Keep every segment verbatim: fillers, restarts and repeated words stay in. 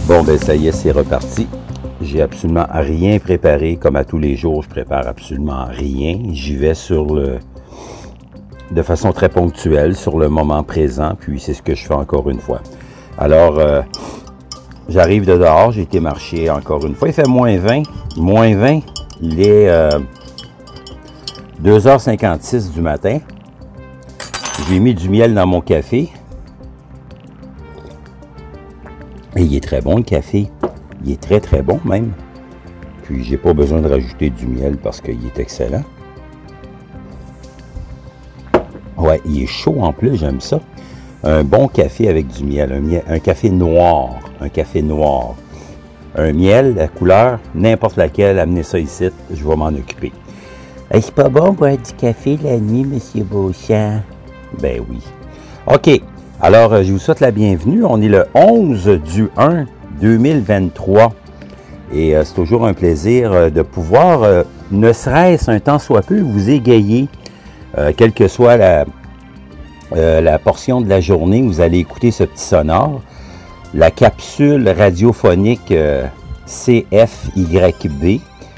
Bon, ben ça y est, c'est reparti. J'ai absolument rien préparé. Comme à tous les jours, je prépare absolument rien. J'y vais sur le, de façon très ponctuelle, sur le moment présent. Puis c'est ce que je fais encore une fois. Alors, euh, j'arrive de dehors. J'ai été marcher encore une fois. Il fait moins vingt. Moins vingt. Il est euh, deux heures cinquante-six du matin. J'ai mis du miel dans mon café. Et il est très bon, le café. Il est très, très bon, même. Puis, j'ai pas besoin de rajouter du miel parce qu'il est excellent. Ouais, il est chaud en plus, j'aime ça. Un bon café avec du miel. Un, miel, un café noir. Un café noir. Un miel, la couleur, n'importe laquelle, amenez ça ici, je vais m'en occuper. Hey, c'est pas bon boire du café la nuit, M. Beauchamp? Ben oui. OK. Alors, je vous souhaite la bienvenue. On est le onze du un deux mille vingt-trois. Et euh, c'est toujours un plaisir euh, de pouvoir, euh, ne serait-ce un temps soit peu, vous égayer, euh, quelle que soit la, euh, la portion de la journée, vous allez écouter ce petit sonore. La capsule radiophonique euh, C F Y B,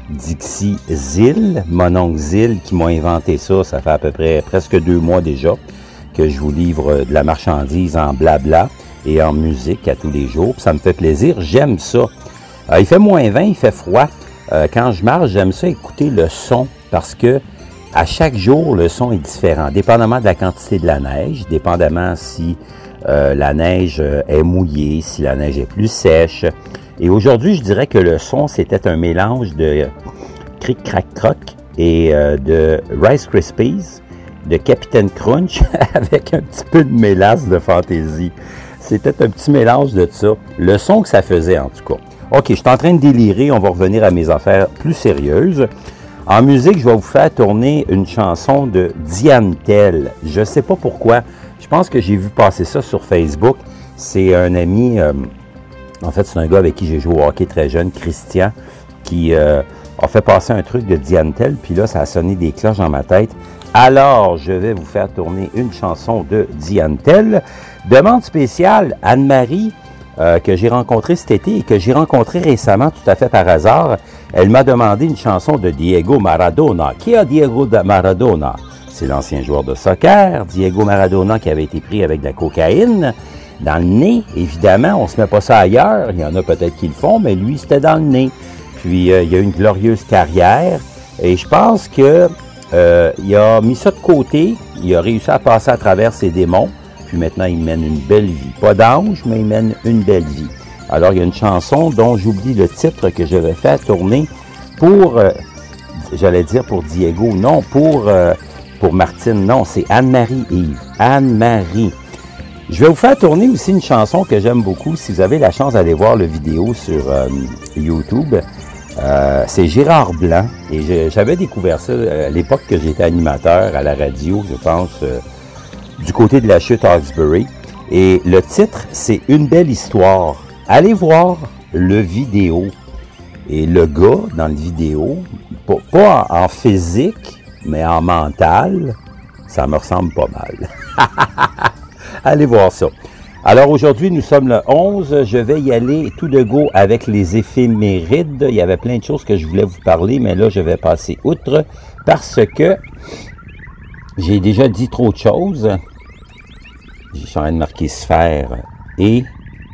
Dixie Zil, mon oncle Zil qui m'a inventé ça, ça fait à peu près presque deux mois déjà que je vous livre de la marchandise en blabla et en musique à tous les jours. Puis ça me fait plaisir, j'aime ça. Euh, il fait moins vingt, il fait froid. Euh, quand je marche, j'aime ça écouter le son parce que à chaque jour, le son est différent, dépendamment de la quantité de la neige, dépendamment si euh, la neige est mouillée, si la neige est plus sèche. Et aujourd'hui, je dirais que le son, c'était un mélange de Cric Crac Croc et euh, de Rice Krispies, de Capitaine Crunch avec un petit peu de mélasse de fantaisie. C'était un petit mélange de ça. Le son que ça faisait, en tout cas. OK, je suis en train de délirer. On va revenir à mes affaires plus sérieuses. En musique, je vais vous faire tourner une chanson de Diane Tell. Je ne sais pas pourquoi. Je pense que j'ai vu passer ça sur Facebook. C'est un ami, euh, en fait, c'est un gars avec qui j'ai joué au hockey très jeune, Christian, qui euh, a fait passer un truc de Diane Tell. Puis là, ça a sonné des cloches dans ma tête. Alors, je vais vous faire tourner une chanson de Diane Tell. Demande spéciale, Anne-Marie, euh, que j'ai rencontrée cet été et que j'ai rencontrée récemment tout à fait par hasard. Elle m'a demandé une chanson de Diego Maradona. Qui a Diego Maradona? C'est l'ancien joueur de soccer, Diego Maradona, qui avait été pris avec de la cocaïne dans le nez. Évidemment, on ne se met pas ça ailleurs. Il y en a peut-être qui le font, mais lui, c'était dans le nez. Puis, euh, il a eu une glorieuse carrière. Et je pense que Euh, il a mis ça de côté, il a réussi à passer à travers ses démons, puis maintenant il mène une belle vie. Pas d'ange, mais il mène une belle vie. Alors il y a une chanson dont j'oublie le titre que je vais faire tourner pour, euh, j'allais dire pour Diego, non, pour, euh, pour Martine, non, c'est Anne-Marie Yves. Anne-Marie. Je vais vous faire tourner aussi une chanson que j'aime beaucoup, si vous avez la chance d'aller voir le vidéo sur euh, YouTube. Euh, c'est Gérard Blanc et j'avais découvert ça à l'époque que j'étais animateur à la radio, je pense, euh, du côté de la chute Hawkesbury. Et le titre, c'est Une belle histoire. Allez voir le vidéo. Et le gars dans le vidéo, pas, pas en, en physique, mais en mental, ça me ressemble pas mal. Allez voir ça. Alors aujourd'hui, nous sommes le onze. Je vais y aller tout de go avec les éphémérides. Il y avait plein de choses que je voulais vous parler, mais là, je vais passer outre parce que j'ai déjà dit trop de choses. Je suis en train de marquer sphère et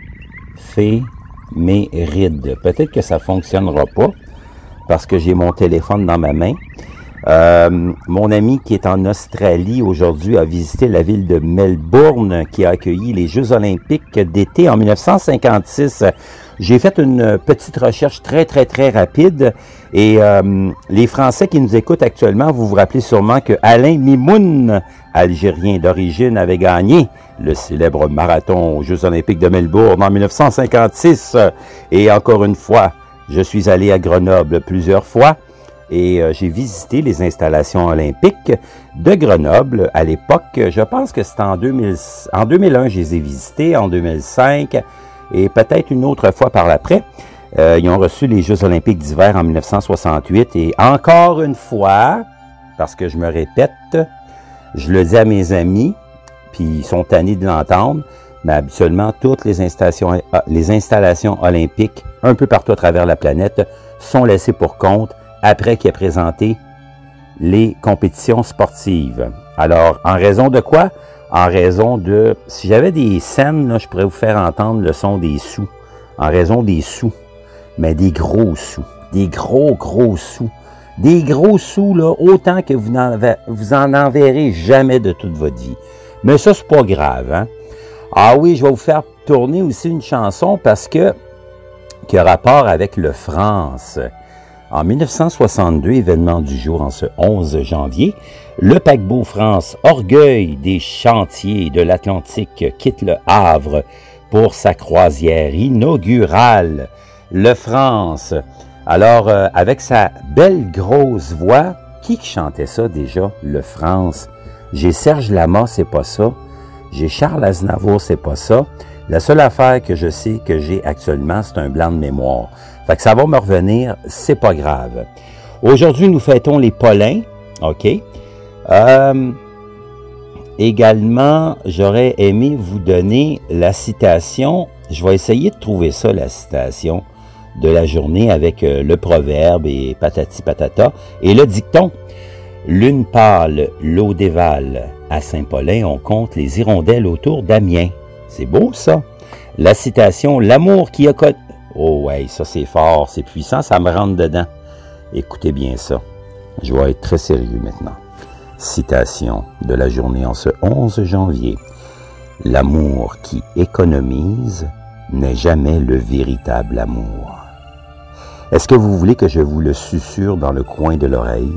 éphéméride. Peut-être que ça ne fonctionnera pas parce que j'ai mon téléphone dans ma main. Euh, mon ami qui est en Australie aujourd'hui a visité la ville de Melbourne qui a accueilli les Jeux olympiques d'été en mille neuf cent cinquante-six. J'ai fait une petite recherche très, très, très rapide et euh, les Français qui nous écoutent actuellement, vous vous rappelez sûrement que Alain Mimoun, Algérien d'origine, avait gagné le célèbre marathon aux Jeux olympiques de Melbourne en mille neuf cent cinquante-six. Et encore une fois, je suis allé à Grenoble plusieurs fois. Et euh, j'ai visité les installations olympiques de Grenoble à l'époque. Je pense que c'était en, deux mille, en deux mille un, je les ai visités, en deux mille cinq, et peut-être une autre fois par l'après. Euh, ils ont reçu les Jeux olympiques d'hiver en mille neuf cent soixante-huit. Et encore une fois, parce que je me répète, je le dis à mes amis, puis ils sont tannés de l'entendre, mais habituellement, toutes les installations, les installations olympiques, un peu partout à travers la planète, sont laissées pour compte après qu'il ait présenté les compétitions sportives. Alors, en raison de quoi? En raison de... Si j'avais des scènes, là, je pourrais vous faire entendre le son des sous. En raison des sous. Mais des gros sous. Des gros, gros sous. Des gros sous, là, autant que vous n'en, vous en enverrez jamais de toute votre vie. Mais ça, c'est pas grave, hein? Ah oui, je vais vous faire tourner aussi une chanson parce que... qui a rapport avec le France. En mille neuf cent soixante-deux, événement du jour en ce onze janvier, le paquebot France, orgueil des chantiers de l'Atlantique, quitte le Havre pour sa croisière inaugurale. Le France. Alors, euh, avec sa belle grosse voix, qui chantait ça déjà? Le France. J'ai Serge Lama, c'est pas ça. J'ai Charles Aznavour, c'est pas ça. La seule affaire que je sais que j'ai actuellement, c'est un blanc de mémoire. Fait que ça va me revenir, c'est pas grave. Aujourd'hui, nous fêtons les Paulins, OK? Euh, également, j'aurais aimé vous donner la citation. Je vais essayer de trouver ça, la citation de la journée avec euh, le proverbe et patati patata. Et le dicton, lune pâle, l'eau dévale. À Saint-Paulin, on compte les hirondelles autour d'Amiens. C'est beau, ça. La citation, l'amour qui a... Oh, ouais, ça, c'est fort, c'est puissant, ça me rentre dedans. Écoutez bien ça. Je vais être très sérieux maintenant. Citation de la journée en ce onze janvier. L'amour qui économise n'est jamais le véritable amour. Est-ce que vous voulez que je vous le susurre dans le coin de l'oreille?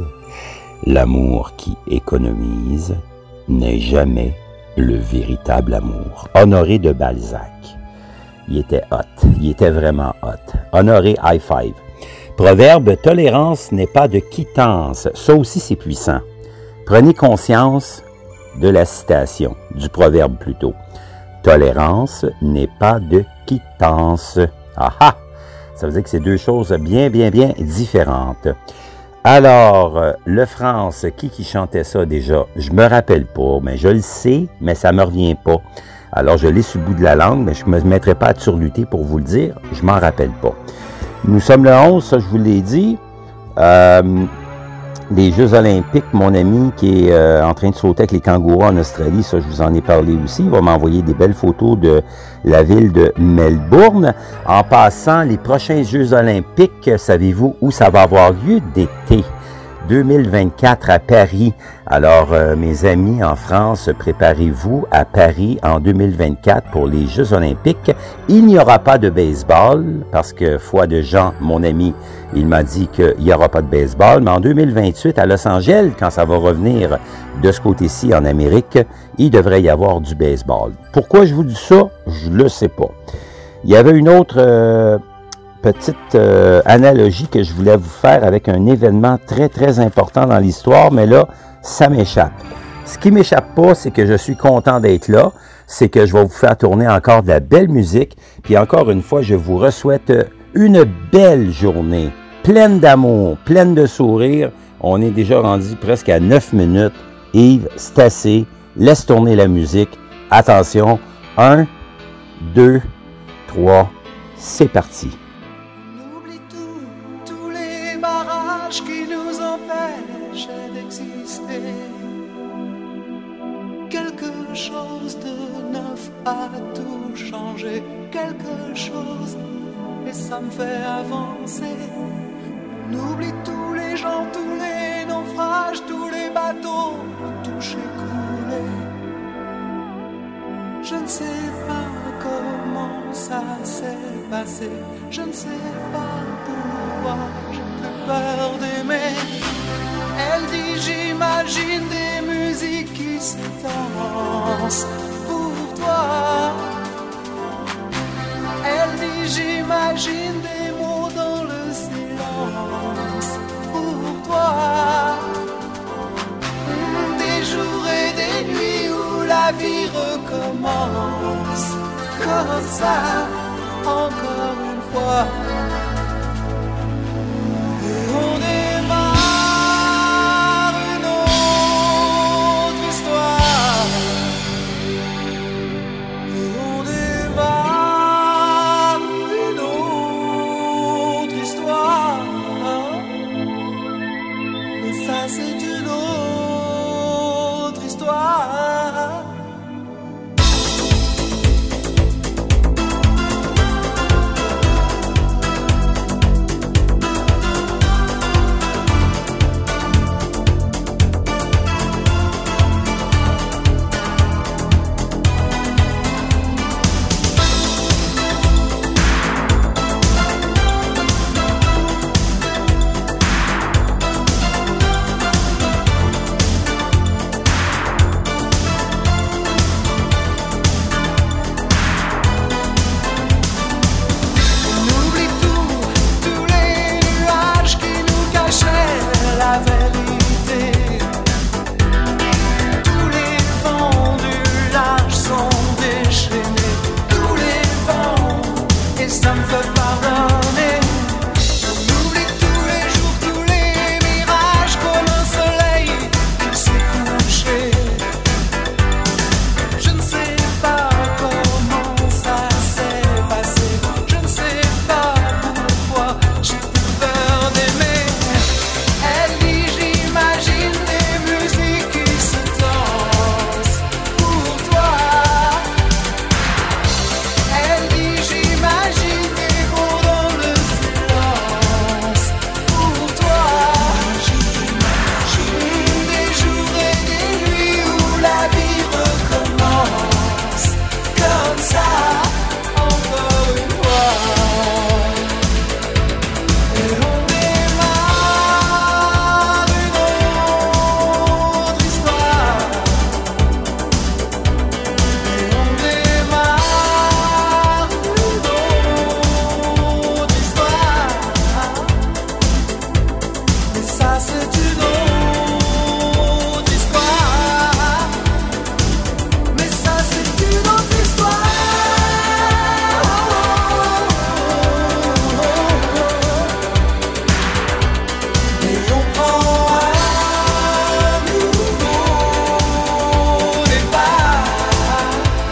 L'amour qui économise n'est jamais le véritable amour. Honoré de Balzac. Il était hot. Il était vraiment hot. Honoré, high five. Proverbe, tolérance n'est pas de quittance. Ça aussi, c'est puissant. Prenez conscience de la citation, du proverbe plutôt. Tolérance n'est pas de quittance. Ah ah! Ça veut dire que c'est deux choses bien, bien, bien différentes. Alors, le France, qui qui chantait ça déjà? Je me rappelle pas, mais je le sais, mais ça me revient pas. Alors, je l'ai sur le bout de la langue, mais je ne me mettrai pas à turluter pour vous le dire. Je m'en rappelle pas. Nous sommes le onze, ça je vous l'ai dit. Euh, les Jeux olympiques, mon ami qui est euh, en train de sauter avec les kangourous en Australie, ça je vous en ai parlé aussi. Il va m'envoyer des belles photos de la ville de Melbourne. En passant, les prochains Jeux olympiques, savez-vous où ça va avoir lieu? D'été deux mille vingt-quatre à Paris. Alors, euh, mes amis en France, préparez-vous à Paris en deux mille vingt-quatre pour les Jeux olympiques. Il n'y aura pas de baseball parce que, foi de Jean, mon ami, il m'a dit qu'il n'y aura pas de baseball. Mais en deux mille vingt-huit, à Los Angeles, quand ça va revenir de ce côté-ci en Amérique, il devrait y avoir du baseball. Pourquoi je vous dis ça? Je ne le sais pas. Il y avait une autre... Euh, petite euh, analogie que je voulais vous faire avec un événement très, très important dans l'histoire, mais là, ça m'échappe. Ce qui m'échappe pas, c'est que je suis content d'être là, c'est que je vais vous faire tourner encore de la belle musique, puis encore une fois, je vous souhaite une belle journée, pleine d'amour, pleine de sourires. On est déjà rendu presque à neuf minutes. Yves, c'est assez. Laisse tourner la musique. Attention, un, deux, trois, c'est parti. Qui nous empêche d'exister. Quelque chose de neuf a tout changé. Quelque chose, et ça me fait avancer. On oublie tous les gens, tous les naufrages, tous les bateaux touchés, coulés. Je ne sais pas comment ça s'est passé. Je ne sais pas pourquoi. Peur d'aimer. Elle dit j'imagine des musiques qui se dansent pour toi. Elle dit j'imagine des mots dans le silence pour toi. Des jours et des nuits où la vie recommence comme ça encore une fois. On démarre une autre histoire. Et on ça me fait pardonner. On oublie tous les jours, tous les mirages, comme un soleil qui s'est couché. Je ne sais pas comment ça s'est passé, je ne sais pas pourquoi j'ai plus peur d'aimer. Elle dit j'imagine des musiques qui se dansent pour toi. Elle dit j'imagine des mots dans le silence pour toi. J'imagine des jours et des nuits où la vie recommence comme ça, encore une fois. Et on démarre une autre histoire. Et on démarre une autre histoire. Mais ça c'est une autre histoire. Mais ça c'est une autre histoire. Et on prend un nouveau départ.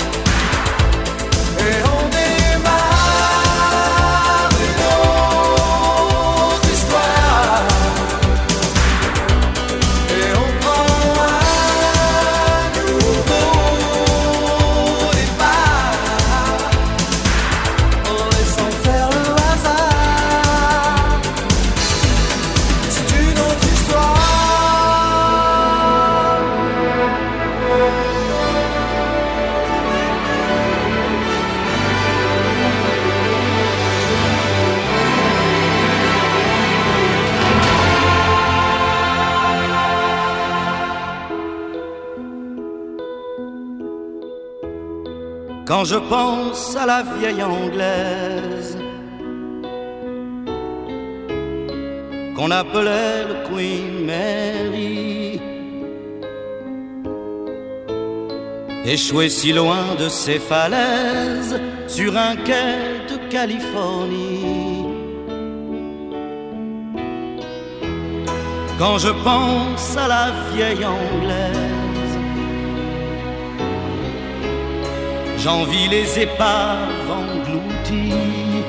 Et on démarre une autre histoire. Et on prend un nouveau départ. En laissant faire le hasard. C'est une autre histoire. Quand je pense à la vieille Anglaise qu'on appelait le Queen Mary, échouée si loin de ses falaises sur un quai de Californie. Quand je pense à la vieille Anglaise, j'envie les épaves englouties,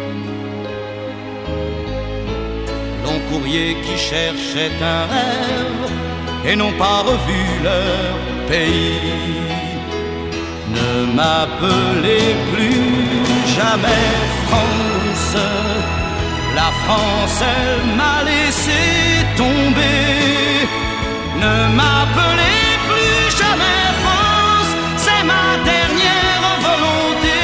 long courrier qui cherchait un rêve et n'ont pas revu leur pays. Ne m'appelez plus jamais France, la France elle m'a laissé tomber. Ne m'appelez plus jamais France, c'est ma dernière volonté.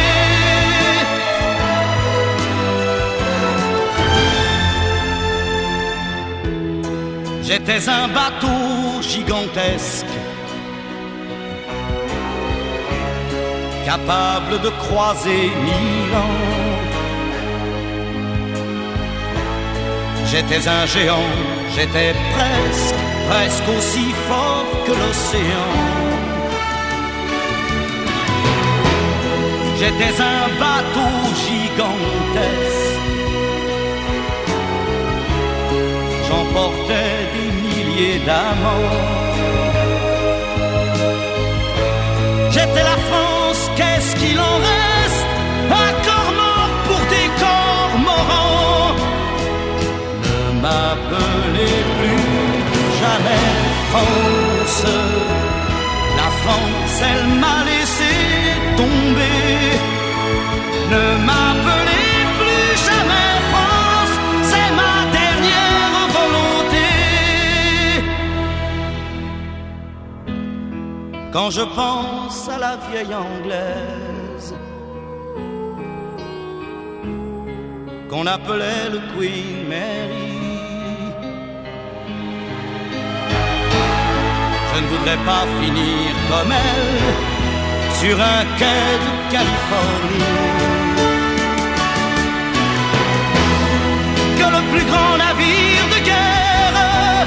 J'étais un bateau gigantesque, capable de croiser mille ans. J'étais un géant, j'étais presque, presque aussi fort que l'océan. J'étais un bateau gigantesque, j'emportais des milliers d'amants. J'étais la France, qu'est-ce qu'il en reste? Un corps mort pour des corps morants. Ne m'appelez plus jamais France, la France elle m'a laissé tomber. Ne m'appelez plus jamais France, c'est ma dernière volonté. Quand je pense à la vieille Anglaise qu'on appelait le Queen Mary, je ne voudrais pas finir comme elle sur un quai de Californie. Que le plus grand navire de guerre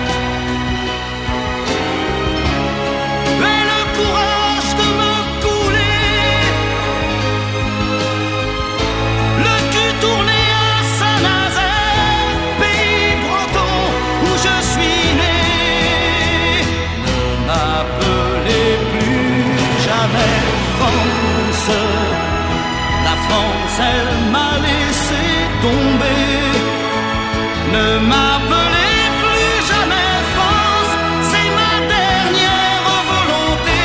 ait le courage de me couler, le cul retourner à Saint-Nazaire, pays breton où je suis né. Ne m'appelez plus jamais France, la France elle m'a laissé tomber. Ne m'appelez plus jamais France, c'est ma dernière volonté.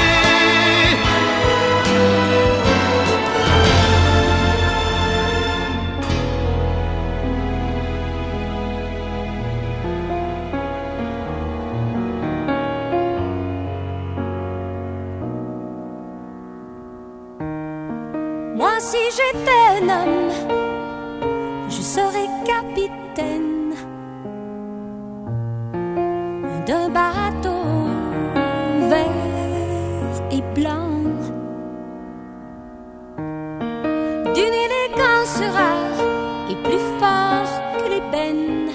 Moi si j'étais un homme, je serais capitaine d'un bateau vert et blanc, d'une élégance rare et plus fort que l'ébène.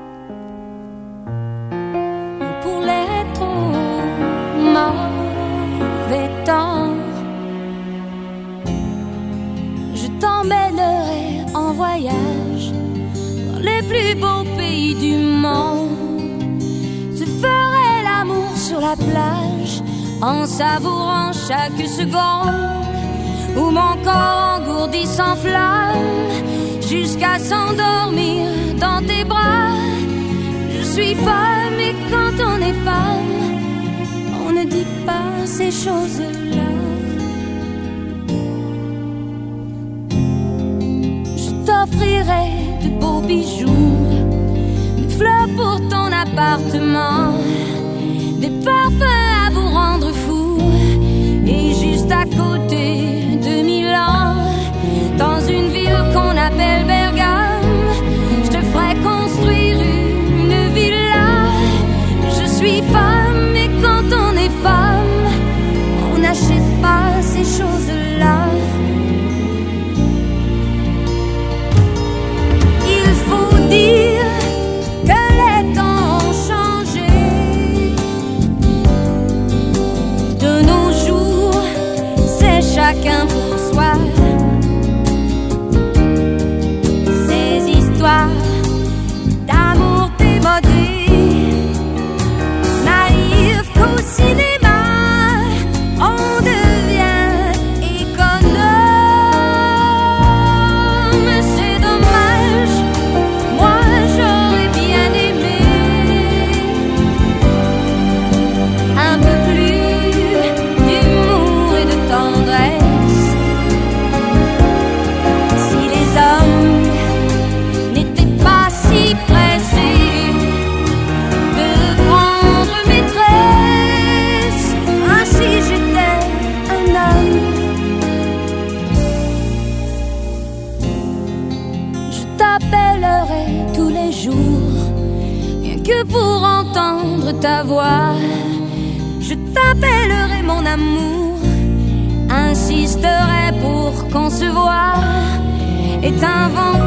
Pour les trop mauvais temps, je t'emmènerai en voyage dans les plus beaux pays du monde. Je ferai l'amour sur la plage en savourant chaque seconde où mon corps engourdi s'enflamme jusqu'à s'endormir dans tes bras. Je suis femme et quand on est femme, on ne dit pas ces choses-là. Je t'offrirai de beaux bijoux, des fleurs pour ton appartement, des parfums à vous rendre fou. Et juste à côté de Milan, dans une ville qu'on appelle Bergame, je te ferai construire une villa. Je suis femme et quand on est femme, on n'achète pas ces choses-là. Il faut dire que les temps ont changé. De nos jours, c'est chacun pour soi. Ces histoires d'amour démodé, naïves qu'au cinéma, on devient économe. C'est dommage, moi j'aurais bien aimé un peu plus d'humour et de tendresse. Si les hommes n'étaient pas si pressés de prendre maîtresse, ainsi j'étais un homme. Je t'appellerai tous les jours, rien que pour entendre ta voix. Je t'appellerai mon amour, insisterai pour qu'on se voie et t'inventerai